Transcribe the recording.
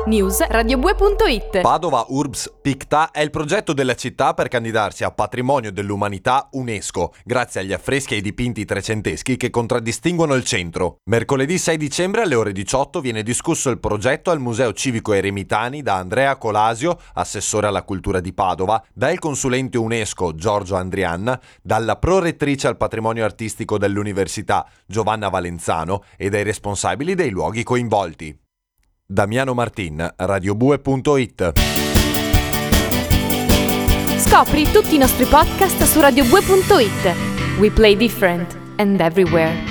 News radiobue.it. Padova Urbs Picta è il progetto della città per candidarsi a Patrimonio dell'Umanità UNESCO, grazie agli affreschi e ai dipinti trecenteschi che contraddistinguono il centro. Mercoledì 6 dicembre alle ore 18 viene discusso il progetto al Museo Civico Eremitani da Andrea Colasio, assessore alla cultura di Padova, dal consulente UNESCO Giorgio Andrian, dalla prorettrice al patrimonio artistico dell'Università Giovanna Valenzano e dai responsabili dei luoghi coinvolti. Damiano Martin, radiobue.it. Scopri tutti i nostri podcast su radiobue.it. We play different and everywhere.